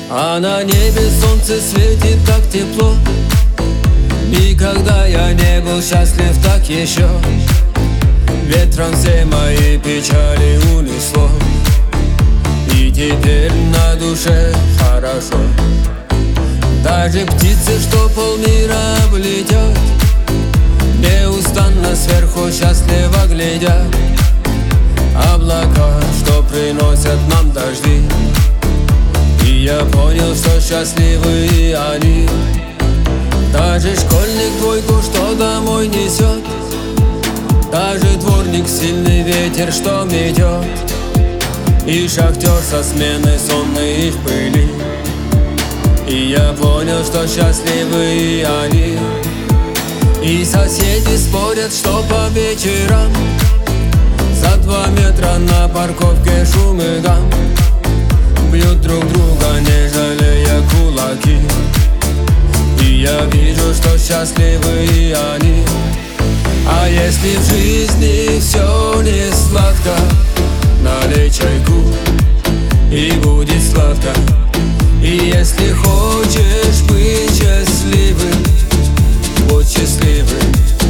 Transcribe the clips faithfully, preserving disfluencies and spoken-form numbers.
А на небе солнце светит так тепло. Никогда я не был счастлив так еще. Ветром все мои печали унесло, и теперь на душе хорошо. Даже птицы, что полмира облетят, неустанно сверху счастливо глядят. Облака, что приносят нам дожди, и я понял, что счастливы и они. Даже школьник двойку, что домой несет, даже дворник сильный ветер, что метет, и шахтер со смены сонной в пыли. И я понял, что счастливы и они. И соседи спорят, что по вечерам за два метра на парковке шум и гам, бьют друг друга, не жалея кулаки. И я вижу, что счастливы и они. А если в жизни все не сладко, налей чайку, и будет сладко. И если хочешь быть счастливым, будь счастливым.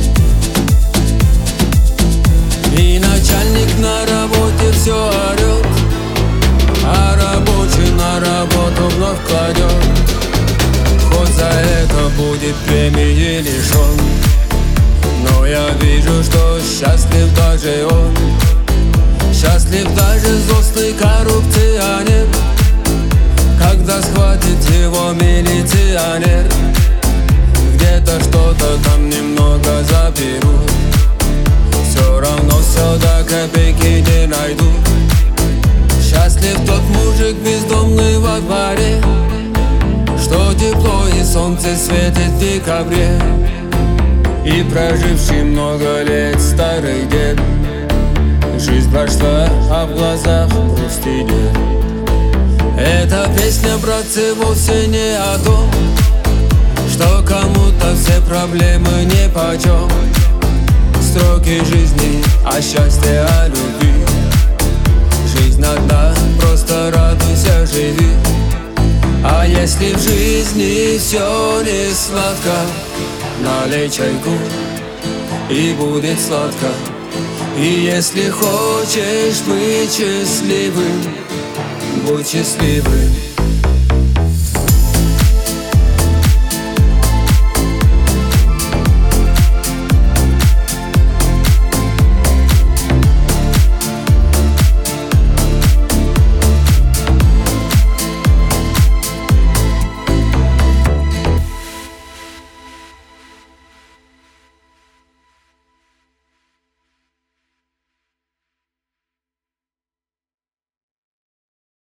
И начальник на работе все орет, а рабочий на работу вновь кладет. Хоть за это будет премии лишен, но я вижу, что счастлив даже он. Счастлив даже злостный коррупционер, когда схватит его милиционер. Где-то что-то там немного заберут, все равно все до копейки не найду. Счастлив тот мужик бездомный во дворе, что тепло и солнце светит в декабре, и проживший много лет старый дед. Жизнь прошла, а в глазах грусть идет. Эта песня, братцы, вовсе не о том, что кому-то все проблемы нипочем. Строки жизни о счастье, о любви. Жизнь одна, просто радуйся, живи. А если в жизни все не сладко, налей чайку, и будет сладко. И если хочешь быть счастливым, будь счастливым.